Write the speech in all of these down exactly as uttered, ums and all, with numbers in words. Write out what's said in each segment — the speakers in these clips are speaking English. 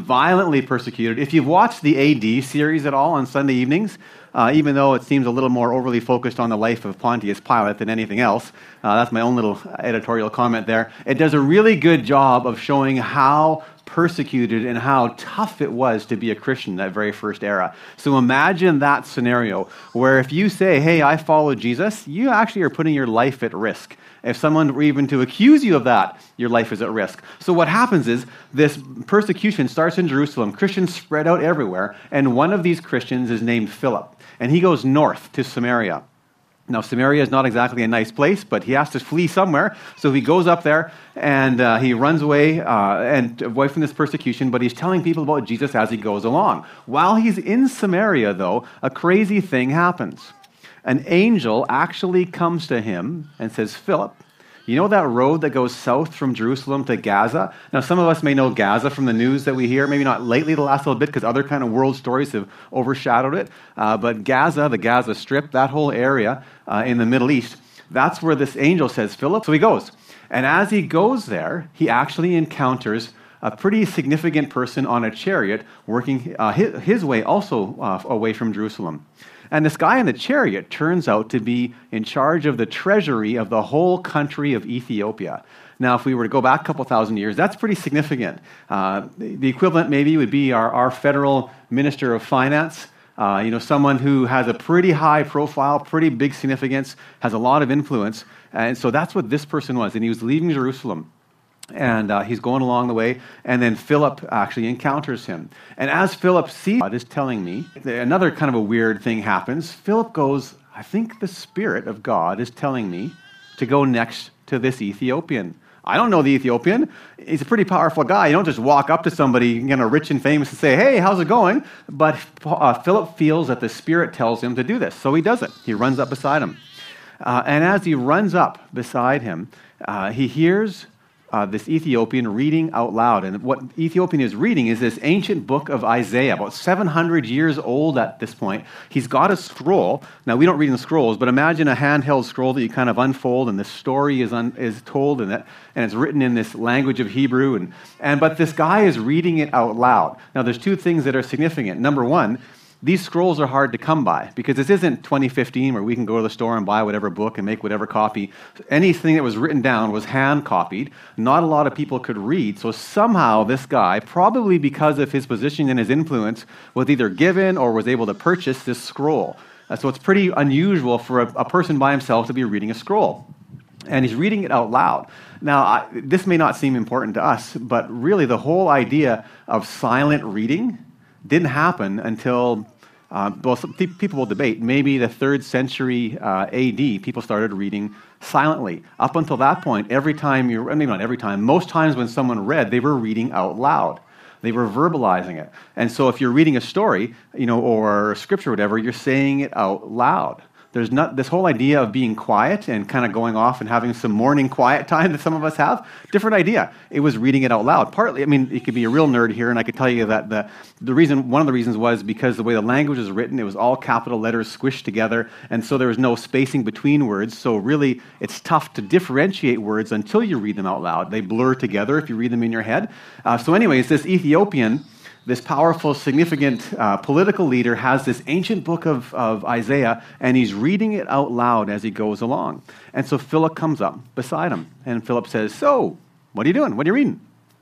violently persecuted. If you've watched the A D series at all on Sunday evenings, uh, even though it seems a little more overly focused on the life of Pontius Pilate than anything else, uh, that's my own little editorial comment there, it does a really good job of showing how persecuted and how tough it was to be a Christian in that very first era. So imagine that scenario where if you say, hey, I follow Jesus, you actually are putting your life at risk. If someone were even to accuse you of that, your life is at risk. So what happens is this persecution starts in Jerusalem. Christians spread out everywhere, and one of these Christians is named Philip, and he goes north to Samaria. Now, Samaria is not exactly a nice place, but he has to flee somewhere. So he goes up there and uh, he runs away uh, and away from this persecution, but he's telling people about Jesus as he goes along. While he's in Samaria, though, a crazy thing happens. An angel actually comes to him and says, Philip, you know that road that goes south from Jerusalem to Gaza? Now, some of us may know Gaza from the news that we hear, maybe not lately the last little bit because other kind of world stories have overshadowed it. Uh, but Gaza, the Gaza Strip, that whole area uh, in the Middle East, that's where this angel says, Philip. So he goes. And as he goes there, he actually encounters a pretty significant person on a chariot working uh, his, his way also uh, away from Jerusalem. And this guy in the chariot turns out to be in charge of the treasury of the whole country of Ethiopia. Now, if we were to go back a couple thousand years, that's pretty significant. Uh, the equivalent maybe would be our, our federal minister of finance, uh, you know, someone who has a pretty high profile, pretty big significance, has a lot of influence. And so that's what this person was. And he was leaving Jerusalem. And uh, he's going along the way, and then Philip actually encounters him. And as Philip sees God is telling me, another kind of a weird thing happens. Philip goes, I think the Spirit of God is telling me to go next to this Ethiopian. I don't know the Ethiopian. He's a pretty powerful guy. You don't just walk up to somebody, you know, rich and famous and say, hey, how's it going? But uh, Philip feels that the Spirit tells him to do this, so he does it. He runs up beside him. Uh, and as he runs up beside him, uh, he hears Uh, this Ethiopian reading out loud. And what Ethiopian is reading is this ancient book of Isaiah, about seven hundred years old at this point. He's got a scroll. Now, we don't read in the scrolls, but imagine a handheld scroll that you kind of unfold, and the story is un- is told in it, and it's written in this language of Hebrew. And, and But this guy is reading it out loud. Now, there's two things that are significant. Number one, these scrolls are hard to come by because this isn't twenty fifteen where we can go to the store and buy whatever book and make whatever copy. Anything that was written down was hand copied. Not a lot of people could read. So somehow this guy, probably because of his position and his influence, was either given or was able to purchase this scroll. Uh, so it's pretty unusual for a, a person by himself to be reading a scroll. And he's reading it out loud. Now, I, this may not seem important to us, but really the whole idea of silent reading didn't happen until, uh, well, some people will debate, maybe the third century uh, A D, people started reading silently. Up until that point, every time you, maybe not every time, most times when someone read, they were reading out loud. They were verbalizing it. And so if you're reading a story, you know, or a scripture or whatever, you're saying it out loud. There's not this whole idea of being quiet and kind of going off and having some morning quiet time that some of us have. Different idea. It was reading it out loud. Partly, I mean, you could be a real nerd here, and I could tell you that the the reason, one of the reasons was because the way the language is written, it was all capital letters squished together, and so there was no spacing between words. So really, it's tough to differentiate words until you read them out loud. They blur together if you read them in your head. Uh, so, anyways, this Ethiopian, this powerful, significant uh, political leader has this ancient book of, of Isaiah, and he's reading it out loud as he goes along. And so Philip comes up beside him, and Philip says, so, what are you doing? What are you reading?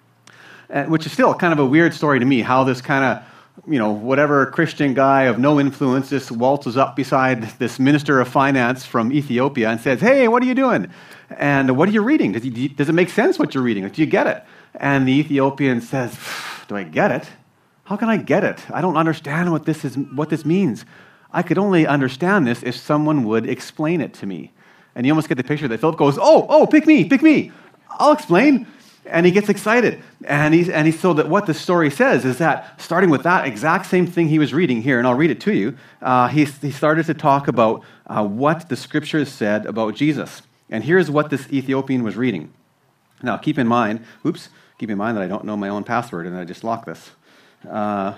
And, which is still kind of a weird story to me, how this kind of, you know, whatever Christian guy of no influence just waltzes up beside this minister of finance from Ethiopia and says, hey, what are you doing? And what are you reading? Does, he, does it make sense what you're reading? Do you get it? And the Ethiopian says, do I get it? How can I get it? I don't understand what this is. What this means. I could only understand this if someone would explain it to me. And you almost get the picture that Philip goes, "Oh, oh, pick me, pick me. I'll explain." And he gets excited. And he's and he's so that what the story says is that starting with that exact same thing he was reading here, and I'll read it to you. Uh, he he started to talk about uh, what the scriptures said about Jesus. And here's what this Ethiopian was reading. Now, keep in mind, oops, keep in mind that I don't know my own password, and I just locked this. Uh,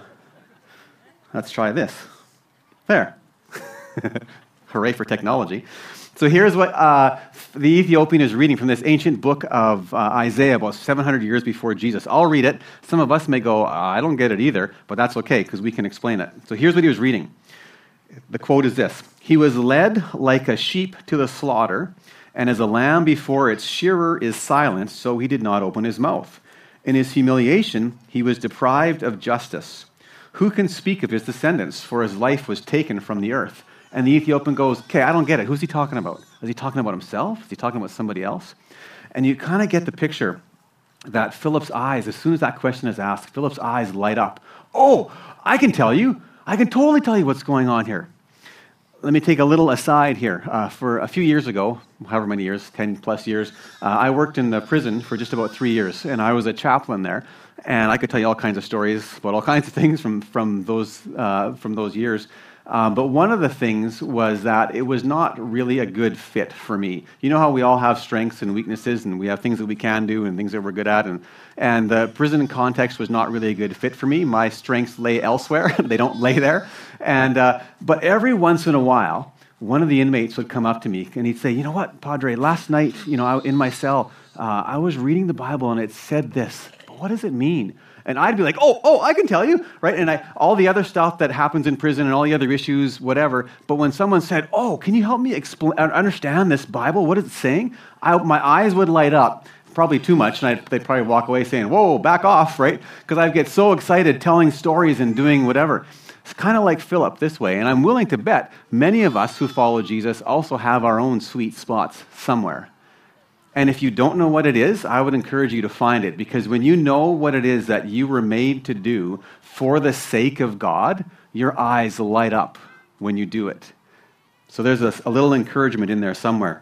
let's try this. There. Hooray for technology. So here's what uh, the Ethiopian is reading from this ancient book of uh, Isaiah, about seven hundred years before Jesus. I'll read it. Some of us may go, I don't get it either, but that's okay because we can explain it. So here's what he was reading. The quote is this: "He was led like a sheep to the slaughter, and as a lamb before its shearer is silent, so he did not open his mouth. In his humiliation, he was deprived of justice. Who can speak of his descendants? For his life was taken from the earth." And the Ethiopian goes, okay, I don't get it. Who's he talking about? Is he talking about himself? Is he talking about somebody else? And you kind of get the picture that Philip's eyes, as soon as that question is asked, Philip's eyes light up. Oh, I can tell you. I can totally tell you what's going on here. Let me take a little aside here. Uh, for a few years ago, however many years, ten plus years, uh, I worked in the prison for just about three years, and I was a chaplain there. And I could tell you all kinds of stories about all kinds of things from, from, those, uh, from those years. Um, but one of the things was that it was not really a good fit for me. You know how we all have strengths and weaknesses, and we have things that we can do and things that we're good at, and, and the prison context was not really a good fit for me. My strengths lay elsewhere. They don't lay there. And uh, but every once in a while, one of the inmates would come up to me, and he'd say, you know what, Padre, last night, you know, I, in my cell, uh, I was reading the Bible, and it said this. But what does it mean? And I'd be like, oh, oh, I can tell you, right? And I, all the other stuff that happens in prison and all the other issues, whatever. But when someone said, oh, can you help me expl- understand this Bible? What is it saying? I, my eyes would light up, probably too much, and I'd, they'd probably walk away saying, whoa, back off, right? Because I'd get so excited telling stories and doing whatever. It's kind of like Philip this way. And I'm willing to bet many of us who follow Jesus also have our own sweet spots somewhere. And if you don't know what it is, I would encourage you to find it, because when you know what it is that you were made to do for the sake of God, your eyes light up when you do it. So there's a, a little encouragement in there somewhere.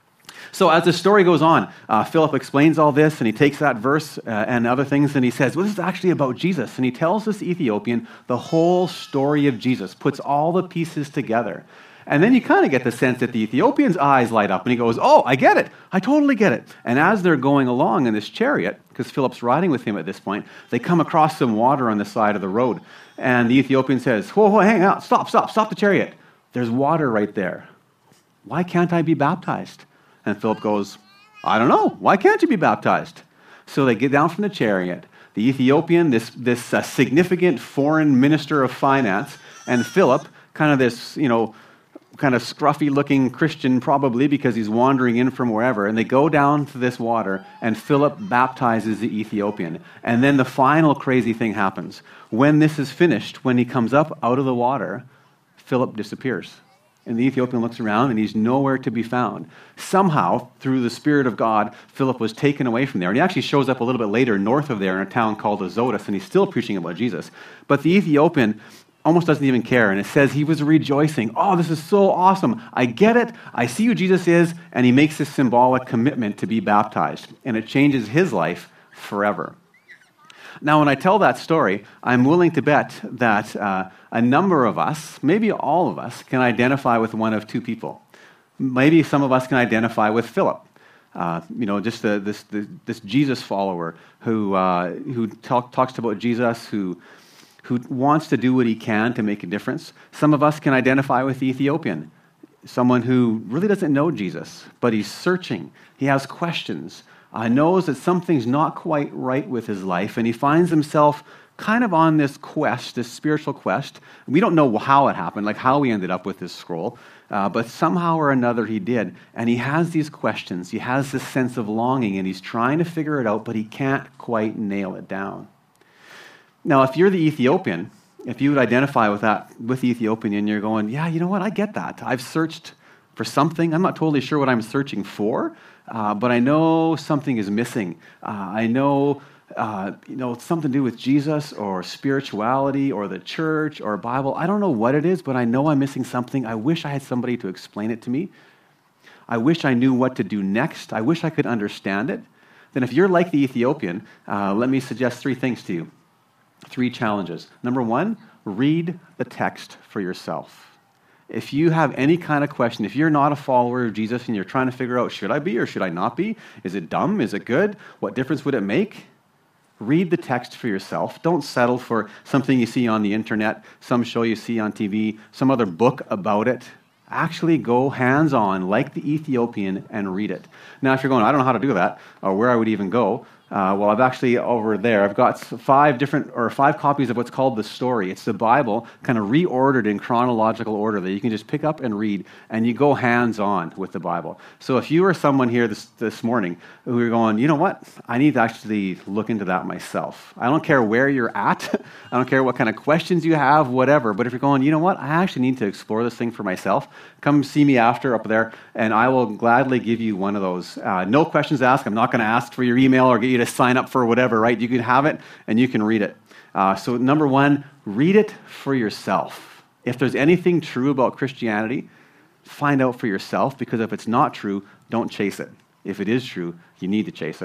So as the story goes on, uh, Philip explains all this, and he takes that verse uh, and other things, and he says, well, this is actually about Jesus. And he tells this Ethiopian the whole story of Jesus, puts all the pieces together. And then you kind of get the sense that the Ethiopian's eyes light up, and he goes, oh, I get it. I totally get it. And as they're going along in this chariot, because Philip's riding with him at this point, they come across some water on the side of the road. And the Ethiopian says, whoa, whoa, hang out, stop, stop, stop the chariot. There's water right there. Why can't I be baptized? And Philip goes, I don't know. Why can't you be baptized? So they get down from the chariot. The Ethiopian, this, this uh, significant foreign minister of finance, and Philip, kind of this, you know, kind of scruffy-looking Christian probably because he's wandering in from wherever, and they go down to this water, and Philip baptizes the Ethiopian. And then the final crazy thing happens. When this is finished, when he comes up out of the water, Philip disappears. And the Ethiopian looks around, and he's nowhere to be found. Somehow, through the Spirit of God, Philip was taken away from there. And he actually shows up a little bit later north of there in a town called Azotus, and he's still preaching about Jesus. But the Ethiopian almost doesn't even care, and it says he was rejoicing. Oh, this is so awesome. I get it. I see who Jesus is, and he makes this symbolic commitment to be baptized, and it changes his life forever. Now, when I tell that story, I'm willing to bet that uh, a number of us, maybe all of us, can identify with one of two people. Maybe some of us can identify with Philip. Uh, you know, just the, this, the, this Jesus follower who uh, who talk, talks about Jesus, who who wants to do what he can to make a difference. Some of us can identify with the Ethiopian, someone who really doesn't know Jesus, but he's searching. He has questions, uh, knows that something's not quite right with his life, and he finds himself kind of on this quest, this spiritual quest. We don't know how it happened, like how he ended up with this scroll, uh, but somehow or another he did. And he has these questions. He has this sense of longing, and he's trying to figure it out, but he can't quite nail it down. Now, if you're the Ethiopian, if you would identify with that, with the Ethiopian, and you're going, yeah, you know what, I get that. I've searched for something. I'm not totally sure what I'm searching for, uh, but I know something is missing. Uh, I know, uh, you know, it's something to do with Jesus or spirituality or the church or Bible. I don't know what it is, but I know I'm missing something. I wish I had somebody to explain it to me. I wish I knew what to do next. I wish I could understand it. Then if you're like the Ethiopian, uh, let me suggest three things to you. Three challenges. Number one, read the text for yourself. If you have any kind of question, if you're not a follower of Jesus and you're trying to figure out, should I be or should I not be? Is it dumb? Is it good? What difference would it make? Read the text for yourself. Don't settle for something you see on the internet, some show you see on T V, some other book about it. Actually go hands-on, like the Ethiopian, and read it. Now, if you're going, I don't know how to do that, or where I would even go, Uh, well, I've actually, over there, I've got five different, or five copies of what's called the Story. It's the Bible, kind of reordered in chronological order that you can just pick up and read, and you go hands-on with the Bible. So if you are someone here this, this morning who are going, you know what, I need to actually look into that myself. I don't care where you're at. I don't care what kind of questions you have, whatever. But if you're going, you know what, I actually need to explore this thing for myself, come see me after up there, and I will gladly give you one of those. Uh, no questions asked. I'm not going to ask for your email or get you to sign up for whatever, right? You can have it and you can read it. Uh, so number one, read it for yourself. If there's anything true about Christianity, find out for yourself, because if it's not true, don't chase it. If it is true, you need to chase it.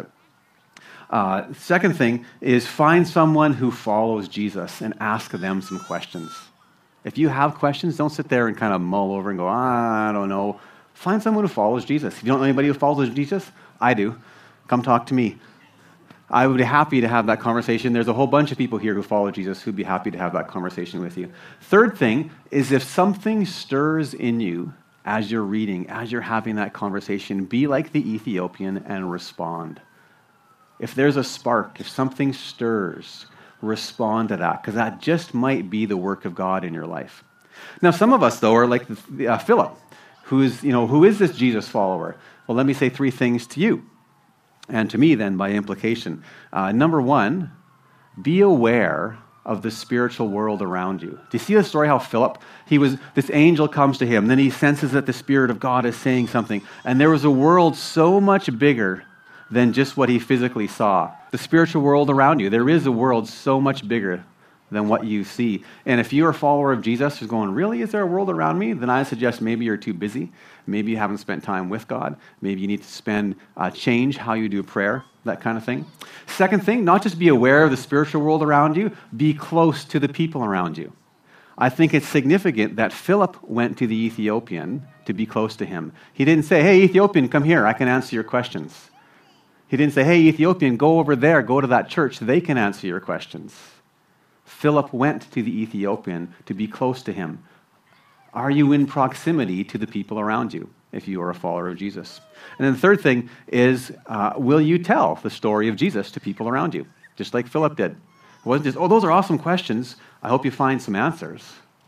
Uh, second thing is find someone who follows Jesus and ask them some questions. If you have questions, don't sit there and kind of mull over and go, ah, I don't know. Find someone who follows Jesus. If you don't know anybody who follows Jesus, I do. Come talk to me. I would be happy to have that conversation. There's a whole bunch of people here who follow Jesus who'd be happy to have that conversation with you. Third thing is, if something stirs in you as you're reading, as you're having that conversation, be like the Ethiopian and respond. If there's a spark, if something stirs, respond to that, because that just might be the work of God in your life. Now, some of us, though, are like uh, Philip, who's, you know, who is this Jesus follower? Well, let me say three things to you. And to me, then, by implication. Uh, number one, be aware of the spiritual world around you. Do you see the story how Philip, he was, this angel comes to him, then he senses that the Spirit of God is saying something, and there was a world so much bigger than just what he physically saw. The spiritual world around you, there is a world so much bigger than what you see. And if you're a follower of Jesus who's going, really, is there a world around me? Then I suggest maybe you're too busy. Maybe you haven't spent time with God. Maybe you need to spend, uh, change how you do prayer, that kind of thing. Second thing, not just be aware of the spiritual world around you, be close to the people around you. I think it's significant that Philip went to the Ethiopian to be close to him. He didn't say, hey, Ethiopian, come here, I can answer your questions. He didn't say, hey, Ethiopian, go over there, go to that church, they can answer your questions. Philip went to the Ethiopian to be close to him. Are you in proximity to the people around you if you are a follower of Jesus? And then the third thing is, uh, will you tell the story of Jesus to people around you, just like Philip did? It wasn't just, oh, those are awesome questions. I hope you find some answers.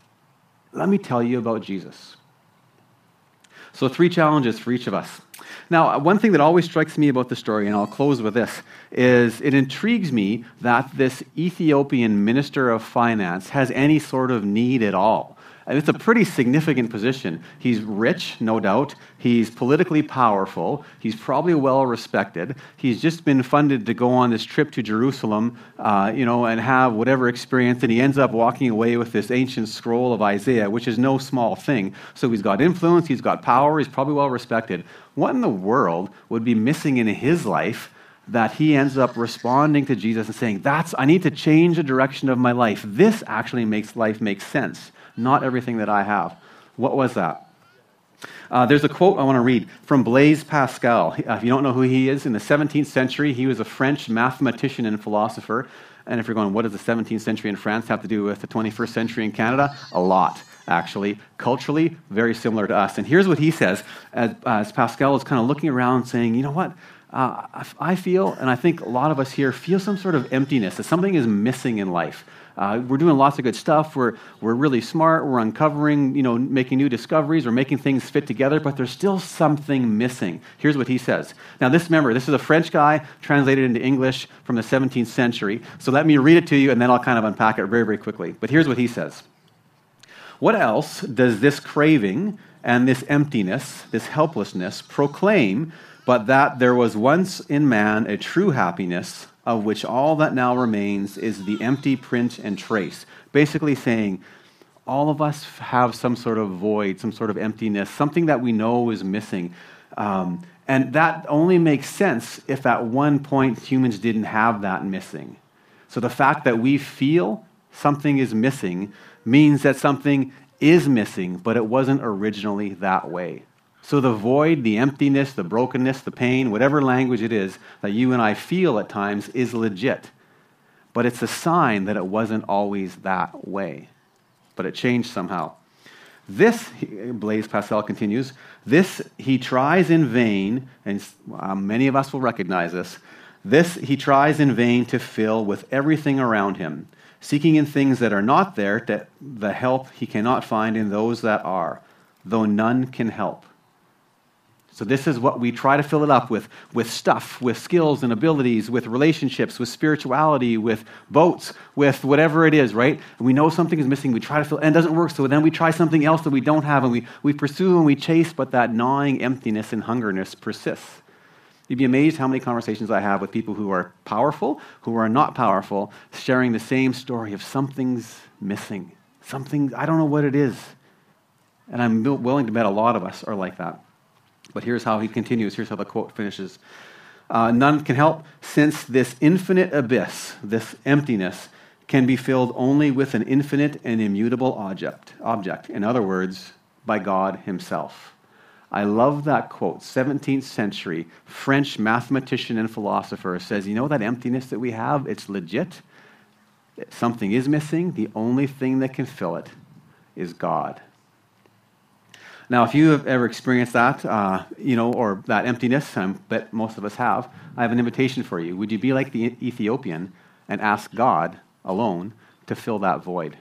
Let me tell you about Jesus. So three challenges for each of us. Now, one thing that always strikes me about the story, and I'll close with this, is it intrigues me that this Ethiopian minister of finance has any sort of need at all. And it's a pretty significant position. He's rich, no doubt. He's politically powerful. He's probably well respected. He's just been funded to go on this trip to Jerusalem, uh, you know, and have whatever experience. And he ends up walking away with this ancient scroll of Isaiah, which is no small thing. So he's got influence. He's got power. He's probably well respected. What in the world would be missing in his life that he ends up responding to Jesus and saying, "That's I need to change the direction of my life. This actually makes life make sense. Not everything that I have." What was that? Uh, there's a quote I want to read from Blaise Pascal. Uh, if you don't know who he is, in the seventeenth century, he was a French mathematician and philosopher. And if you're going, what does the seventeenth century in France have to do with the twenty-first century in Canada? A lot, actually. Culturally, very similar to us. And here's what he says, as, as Pascal is kind of looking around saying, you know what? Uh, I feel, and I think a lot of us here feel some sort of emptiness, that something is missing in life. Uh, we're doing lots of good stuff. We're we're really smart. We're uncovering, you know, making new discoveries. We're making things fit together, but there's still something missing. Here's what he says. Now, this, remember, this is a French guy translated into English from the seventeenth century. So let me read it to you, and then I'll kind of unpack it very, very quickly. But here's what he says. What else does this craving and this emptiness, this helplessness, proclaim but that there was once in man a true happiness, of which all that now remains is the empty print and trace? Basically saying, all of us have some sort of void, some sort of emptiness, something that we know is missing. Um, and that only makes sense if at one point humans didn't have that missing. So the fact that we feel something is missing means that something is missing, but it wasn't originally that way. So the void, the emptiness, the brokenness, the pain, whatever language it is that you and I feel at times is legit. But it's a sign that it wasn't always that way. But it changed somehow. This, Blaise Pascal continues, this he tries in vain, and uh, many of us will recognize this, this he tries in vain to fill with everything around him, seeking in things that are not there to the help he cannot find in those that are, though none can help. So this is what we try to fill it up with, with stuff, with skills and abilities, with relationships, with spirituality, with boats, with whatever it is, right? And we know something is missing, we try to fill it, and it doesn't work, so then we try something else that we don't have, and we, we pursue and we chase, but that gnawing emptiness and hungerness persists. You'd be amazed how many conversations I have with people who are powerful, who are not powerful, sharing the same story of something's missing. Something, I don't know what it is. And I'm willing to bet a lot of us are like that. But here's how he continues. Here's how the quote finishes. Uh, None can help, since this infinite abyss, this emptiness, can be filled only with an infinite and immutable object. Object. In other words, by God himself. I love that quote. seventeenth century French mathematician and philosopher says, you know that emptiness that we have? It's legit. Something is missing. The only thing that can fill it is God. Now, if you have ever experienced that, uh, you know, or that emptiness, I bet most of us have, I have an invitation for you. Would you be like the Ethiopian and ask God alone to fill that void?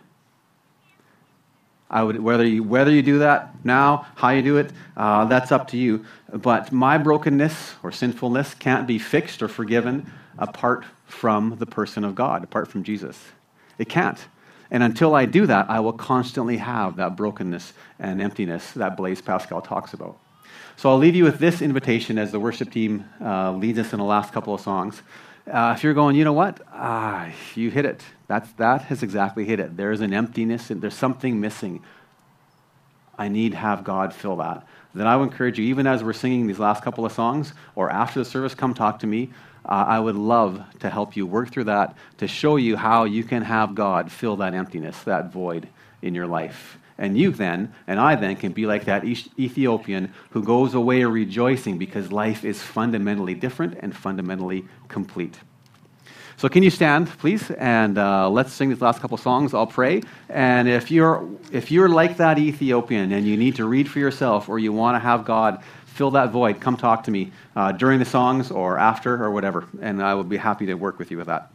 I would, whether you whether you do that now, how you do it, uh, that's up to you. But my brokenness or sinfulness can't be fixed or forgiven apart from the person of God, apart from Jesus. It can't. And until I do that, I will constantly have that brokenness and emptiness that Blaise Pascal talks about. So I'll leave you with this invitation as the worship team uh, leads us in the last couple of songs. Uh, if you're going, you know what? Ah, you hit it. That's, that has exactly hit it. There's an emptiness, and there's something missing. I need to have God fill that. Then I would encourage you, even as we're singing these last couple of songs, or after the service, come talk to me. Uh, I would love to help you work through that, to show you how you can have God fill that emptiness, that void in your life. And you then, and I then, can be like that Ethiopian who goes away rejoicing because life is fundamentally different and fundamentally complete. So can you stand, please? And uh, let's sing these last couple songs. I'll pray. And if you're if you're like that Ethiopian and you need to read for yourself, or you want to have God fill that void, come talk to me uh, during the songs or after or whatever. And I will be happy to work with you with that.